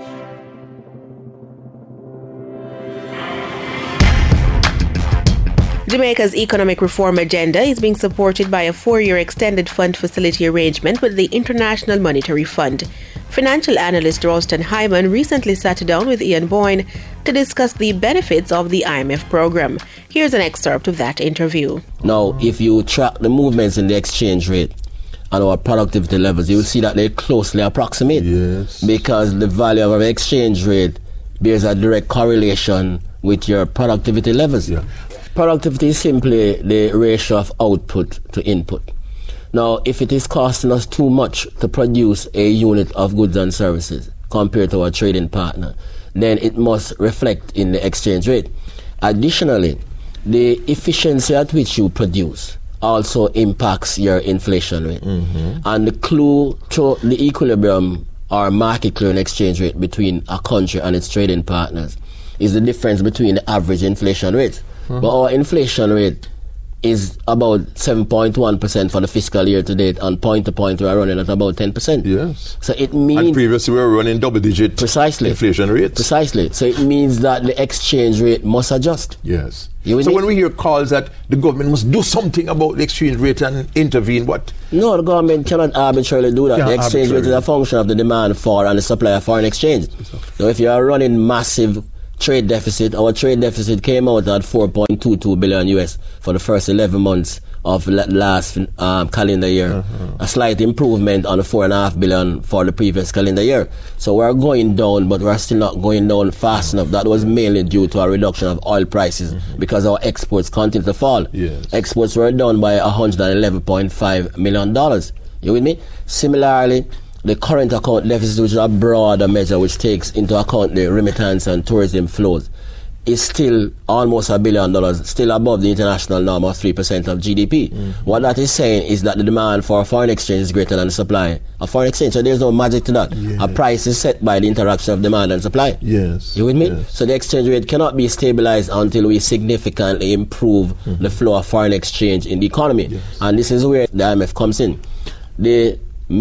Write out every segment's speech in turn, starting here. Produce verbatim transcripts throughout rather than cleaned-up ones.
Jamaica's economic reform agenda is being supported by a four-year extended fund facility arrangement with the International Monetary Fund. Financial analyst Ralston Hyman recently sat down with Ian Boyne to discuss the benefits of the I M F program. Here's an excerpt of that interview. Now, if you track the movements in the exchange rate and our productivity levels, you will see that they closely approximate. Yes. Because the value of our exchange rate bears a direct correlation with your productivity levels. Yeah. Productivity is simply the ratio of output to input. Now, if it is costing us too much to produce a unit of goods and services compared to our trading partner, then it must reflect in the exchange rate. Additionally, the efficiency at which you produce also impacts your inflation rate. Mm-hmm. And the clue to the equilibrium or market clearing exchange rate between a country and its trading partners is the difference between the average inflation rates. Mm-hmm. But our inflation rate is about seven point one percent for the fiscal year to date, and point to point we are running at about ten percent. Yes. So it means... And previously we were running double-digit precisely, inflation rates. Precisely. So it means that the exchange rate must adjust. Yes. You so me? when we hear calls that the government must do something about the exchange rate and intervene, what? No, the government cannot arbitrarily do that. Yeah, the exchange rate is a function of the demand for and the supply of foreign exchange. Now if you are running massive trade deficit, our trade deficit came out at four point two two billion U S for the first eleven months of last um, calendar year. Uh-huh. A slight improvement on the four and a half billion for the previous calendar year. So we're going down, but we're still not going down fast enough. That was mainly due to a reduction of oil prices mm-hmm. because our exports continue to fall. Yes. Exports were down by one hundred eleven point five million dollars. You with me? Similarly, the current account deficit, which is a broader measure which takes into account the remittance and tourism flows, is still almost a billion dollars, still above the international norm of three percent of G D P. Mm-hmm. What that is saying is that the demand for foreign exchange is greater than the supply of foreign exchange. So there's no magic to that. Yes. A price is set by the interaction of demand and supply. Yes. You with me? Yes. So the exchange rate cannot be stabilized until we significantly improve mm-hmm. the flow of foreign exchange in the economy. Yes. And this is where the I M F comes in. The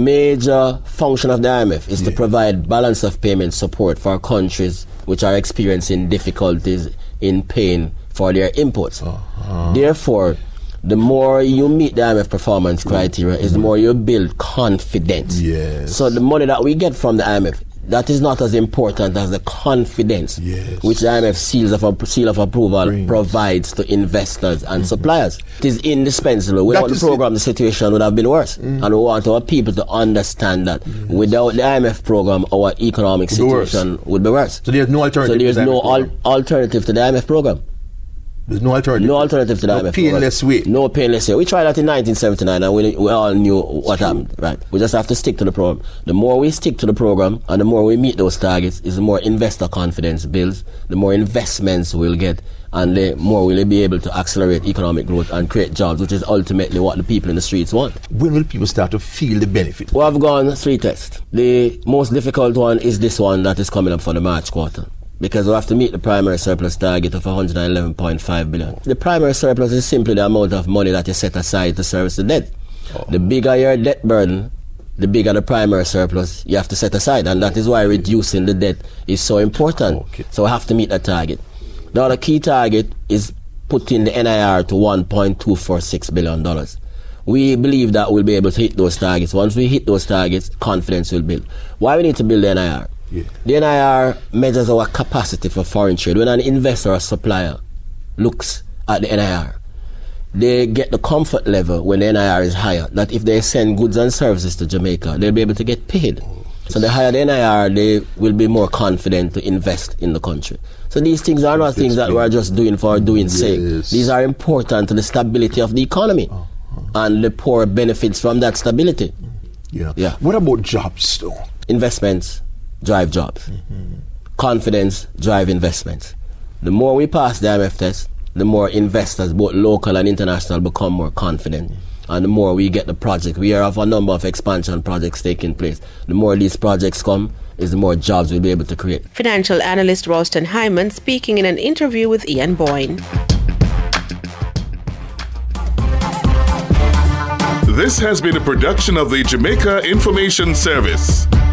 major function of the I M F is yeah. to provide balance of payment support for countries which are experiencing difficulties in paying for their imports. Uh-huh. Therefore, the more you meet the I M F performance criteria, mm-hmm. is the more you build confidence. Yes. So the money that we get from the I M F, that is not as important as the confidence yes. which the I M F seals of, seal of approval Brings. provides to investors and mm-hmm. suppliers. It is indispensable. Without the program, it. the situation would have been worse. Mm-hmm. And we want our people to understand that yes. without the I M F program, our economic would situation would be worse. So there's no alternative. So there's to the no al- alternative to the I M F program. There's no alternative. No alternative to the no I M F painless program. way. No painless way. We tried that in nineteen seventy-nine and we, we all knew what happened. Right. We just have to stick to the program. The more we stick to the program and the more we meet those targets, is the more investor confidence builds, the more investments we'll get, and the more we'll be able to accelerate economic growth and create jobs, which is ultimately what the people in the streets want. When will people start to feel the benefit? We have gone three tests. The most difficult one is this one that is coming up for the March quarter, because we have to meet the primary surplus target of one hundred eleven point five billion dollars. The primary surplus is simply the amount of money that you set aside to service the debt. Oh. The bigger your debt burden, the bigger the primary surplus you have to set aside, and that is why reducing the debt is so important. Okay. So we have to meet that target. The other key target is putting the N I R to one point two four six billion dollars. We believe that we'll be able to hit those targets. Once we hit those targets, confidence will build. Why we need to build the N I R? Yeah. The N I R measures our capacity for foreign trade. When an investor or supplier looks at the N I R, they get the comfort level when the N I R is higher, that if they send goods and services to Jamaica, they'll be able to get paid. So the higher the N I R, they will be more confident to invest in the country. So these things are not things that we're just doing for doing yes. sake. These are important to the stability of the economy, uh-huh. and the poor benefits from that stability. Yeah. Yeah. What about jobs, though? Investments drive jobs. Mm-hmm. Confidence drive investments. The more we pass the I M F test, the more investors, both local and international, become more confident. Mm-hmm. And the more we get the project. We have a number of expansion projects taking place. The more these projects come, is the more jobs we'll be able to create. Financial analyst Ralston Hyman speaking in an interview with Ian Boyne. This has been a production of the Jamaica Information Service.